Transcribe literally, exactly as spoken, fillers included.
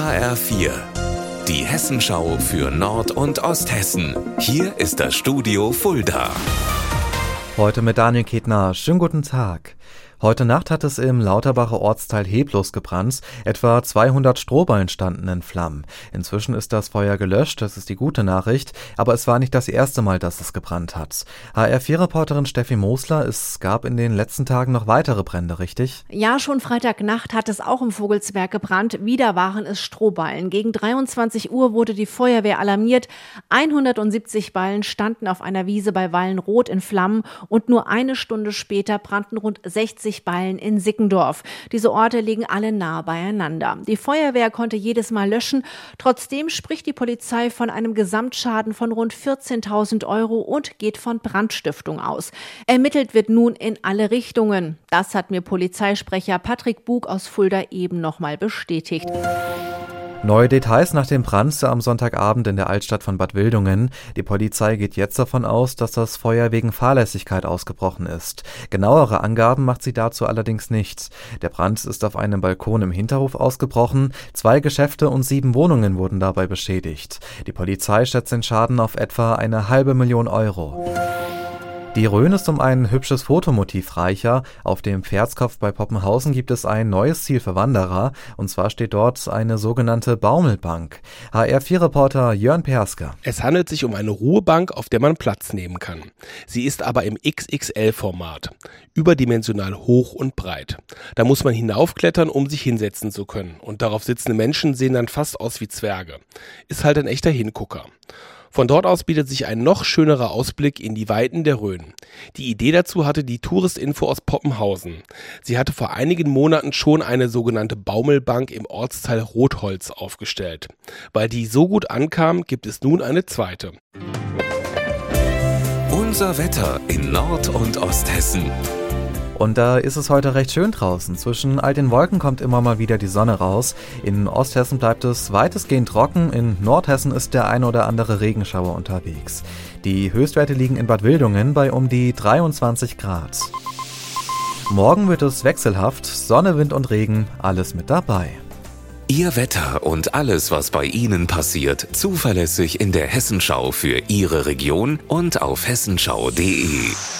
H R vier, die Hessenschau für Nord- und Osthessen. Hier ist das Studio Fulda. Heute mit Daniel Ketner. Schönen guten Tag. Heute Nacht hat es im Lauterbacher Ortsteil Heblos gebrannt. Etwa zweihundert Strohballen standen in Flammen. Inzwischen ist das Feuer gelöscht, das ist die gute Nachricht. Aber es war nicht das erste Mal, dass es gebrannt hat. H R vier Reporterin Steffi Mosler, es gab in den letzten Tagen noch weitere Brände, richtig? Ja, schon Freitagnacht hat es auch im Vogelsberg gebrannt. Wieder waren es Strohballen. Gegen dreiundzwanzig Uhr wurde die Feuerwehr alarmiert. hundertsiebzig Ballen standen auf einer Wiese bei Wallenroth in Flammen und nur eine Stunde später brannten rund sechzig Ballen in Sickendorf. Diese Orte liegen alle nah beieinander. Die Feuerwehr konnte jedes Mal löschen. Trotzdem spricht die Polizei von einem Gesamtschaden von rund vierzehntausend Euro und geht von Brandstiftung aus. Ermittelt wird nun in alle Richtungen. Das hat mir Polizeisprecher Patrick Bug aus Fulda eben nochmal bestätigt. Neue Details nach dem Brand am Sonntagabend in der Altstadt von Bad Wildungen. Die Polizei geht jetzt davon aus, dass das Feuer wegen Fahrlässigkeit ausgebrochen ist. Genauere Angaben macht sie dazu allerdings nicht. Der Brand ist auf einem Balkon im Hinterhof ausgebrochen. Zwei Geschäfte und sieben Wohnungen wurden dabei beschädigt. Die Polizei schätzt den Schaden auf etwa eine halbe Million Euro. Die Rhön ist um ein hübsches Fotomotiv reicher. Auf dem Pferdskopf bei Poppenhausen gibt es ein neues Ziel für Wanderer. Und zwar steht dort eine sogenannte Baumelbank. H R vier Reporter Jörn Perske. Es handelt sich um eine Ruhebank, auf der man Platz nehmen kann. Sie ist aber im X X L-Format. Überdimensional hoch und breit. Da muss man hinaufklettern, um sich hinsetzen zu können. Und darauf sitzende Menschen sehen dann fast aus wie Zwerge. Ist halt ein echter Hingucker. Von dort aus bietet sich ein noch schönerer Ausblick in die Weiten der Rhön. Die Idee dazu hatte die Touristinfo aus Poppenhausen. Sie hatte vor einigen Monaten schon eine sogenannte Baumelbank im Ortsteil Rotholz aufgestellt. Weil die so gut ankam, gibt es nun eine zweite. Unser Wetter in Nord- und Osthessen. Und da ist es heute recht schön draußen. Zwischen all den Wolken kommt immer mal wieder die Sonne raus. In Osthessen bleibt es weitestgehend trocken. In Nordhessen ist der ein oder andere Regenschauer unterwegs. Die Höchstwerte liegen in Bad Wildungen bei um die dreiundzwanzig Grad. Morgen wird es wechselhaft. Sonne, Wind und Regen, alles mit dabei. Ihr Wetter und alles, was bei Ihnen passiert, zuverlässig in der Hessenschau für Ihre Region und auf hessenschau punkt de.